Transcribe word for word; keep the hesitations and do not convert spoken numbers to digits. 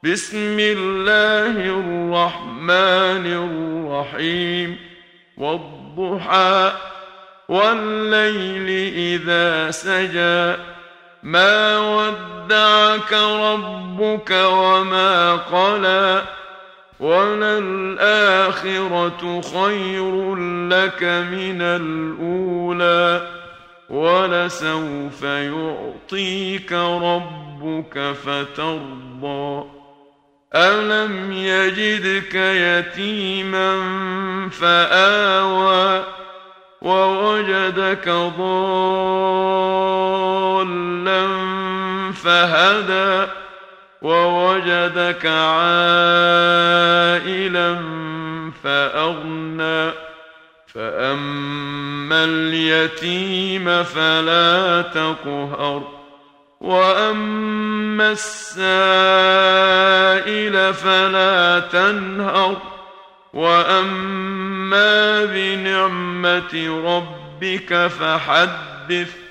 بسم الله الرحمن الرحيم والضحى والليل إذا سجى ما ودعك ربك وما قلى وللآخرة خير لك من الأولى ولسوف يعطيك ربك فترضى ألم يجدك يتيما فآوى ووجدك ضالا فهدى ووجدك عائلا فأغنى فأما اليتيم فلا تقهر وأما السائل فلا تنهر وأما بنعمة ربك فحدث